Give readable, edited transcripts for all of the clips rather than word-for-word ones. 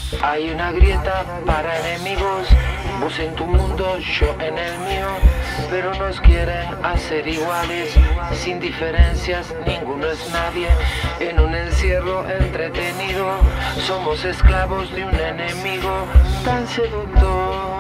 Hay una grieta para enemigos, vos en tu mundo, yo en el mío, pero nos quieren hacer iguales, sin diferencias, ninguno es nadie, en un encierro entretenido, somos esclavos de un enemigo tan seductor.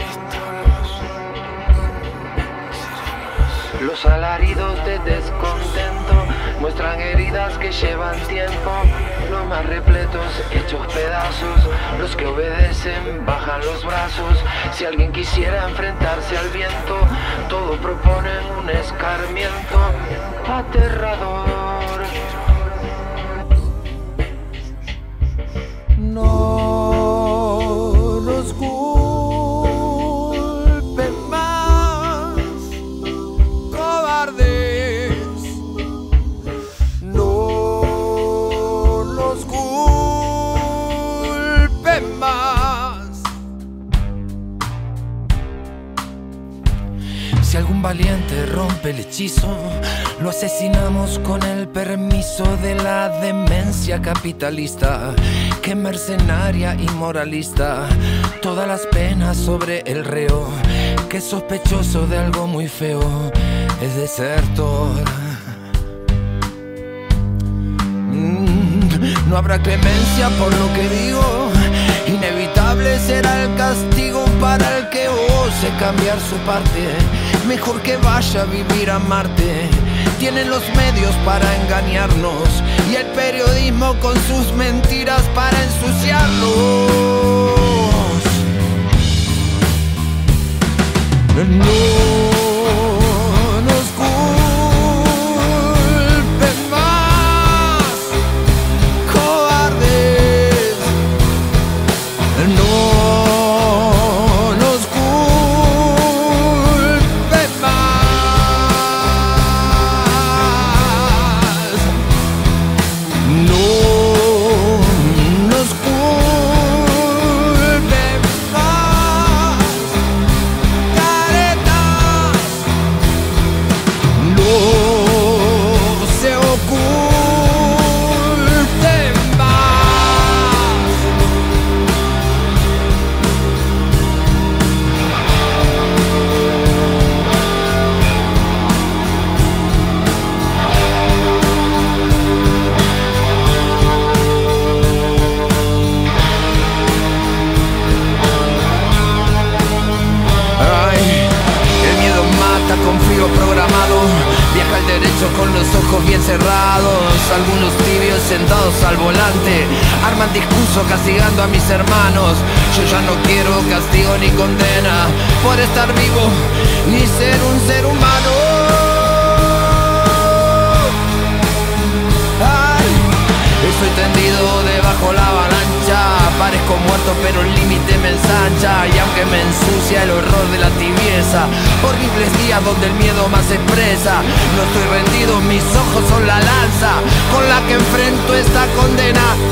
Los alaridos de descontento muestran heridas que llevan tiempo, los más repletos hechos pedazos, los que obedecen bajan los brazos. Si alguien quisiera enfrentarse al viento, todos proponen un escarmiento aterrador. No nos culpen más, cobardes. No nos culpen más. Si algún valiente rompe el hechizo, lo asesinamos con el permiso de la demencia capitalista, que mercenaria y moralista. Todas las penas sobre el reo, que sospechoso de algo muy feo es desertor. No habrá clemencia por lo que digo, inevitable será el castigo para el que ose cambiar su parte. Mejor que vaya a vivir a Marte. Tienen los medios para engañarnos y el periodismo con sus mentiras para ensuciarnos. No nos culpen más, cobardes. No nos culpen más. No nos culpen más, caretas. No se oculten más. Ay, el miedo mata con frío programado. Viaja al derecho con los ojos bien cerrados. Algunos tibios sentados al volante arman discurso castigando a mis hermanos. Yo ya no quiero castigo ni condena por estar vivo ni ser un ser humano. Ay, estoy tendido debajo la avalancha. Parezco muerto pero el límite me ensancha. Y aunque me ensucia el horror de la tibieza, horribles días donde el miedo más expresa, no estoy rendido, mis ojos son la lanza con la que enfrento esta condena.